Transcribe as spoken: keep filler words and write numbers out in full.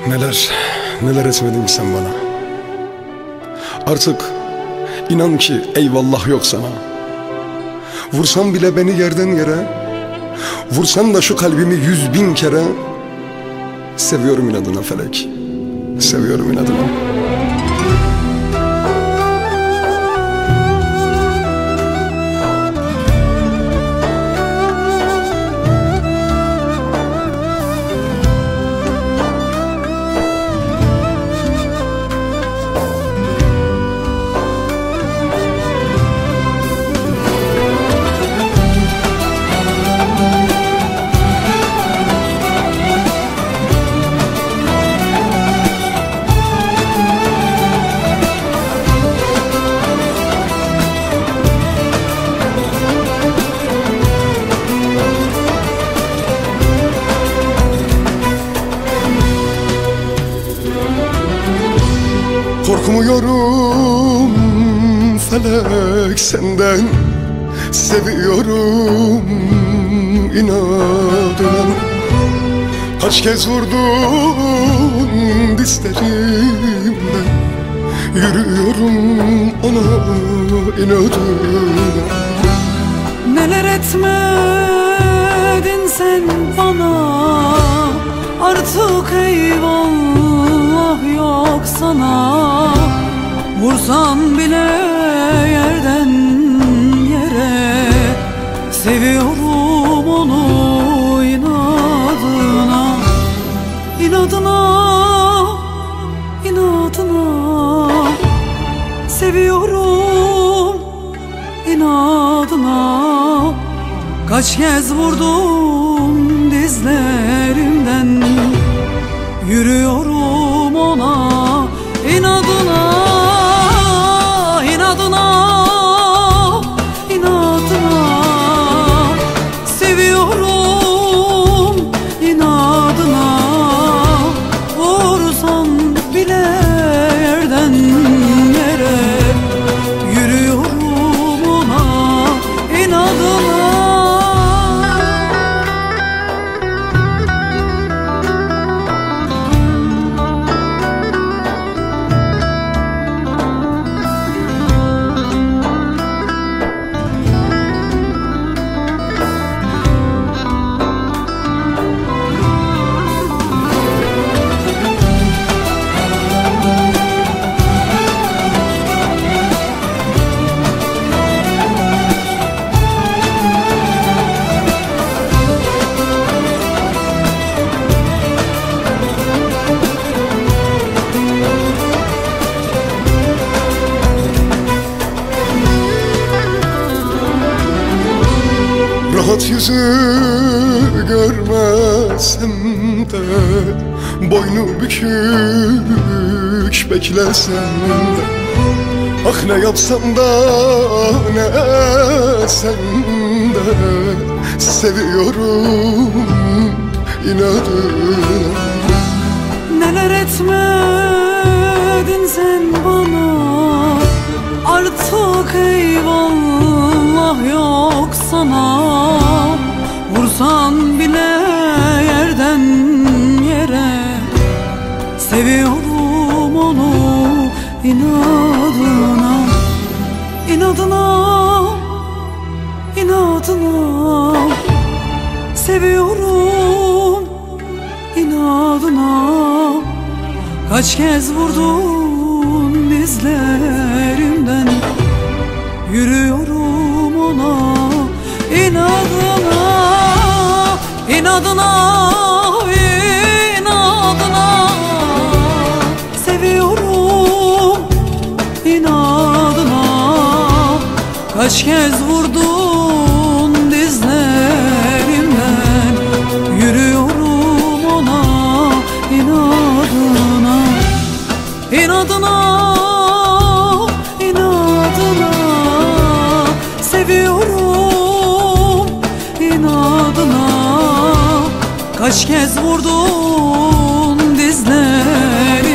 Neler, neler etmedin sen bana. Artık inan ki eyvallah yok sana. Vursan bile beni yerden yere, vursan da şu kalbimi yüz bin kere. Seviyorum inadına felek, seviyorum inadına. Korkmuyorum felek senden, seviyorum inadına. Kaç kez vurdun dizlerimden, yürüyorum ona inadına. Neler etmedin sen bana, artık eyvallah yok sana. Vursan bile yerden yere, seviyorum onu inadına. İnadına, inadına, seviyorum inadına. Kaç kez vurdum dizlerimden, yürüyorum ona inadına. İnadına, inadına, seviyorum inadına. Vursan bile yerden yere, yürüyorum ona inadına. Rahat yüzü görmesem de, boynu bükük beklesem de, ah ne yapsam da ne etsem de, seviyorum inadına. Neler etmedin sen bana, artık eyvallah yok sana. Vursan bile yerden yere, seviyorum onu inadına. İnadına, inadına, seviyorum inadına. Kaç kez vurdun dizlerimden, yürüyorum ona inadına. İnadına, inadına, seviyorum inadına. Kaç kez vurdun dizlerimden, yürüyorum ona inadına. İnadına, inadına, seviyorum inadına. Kaç kez vurdun dizlerimden,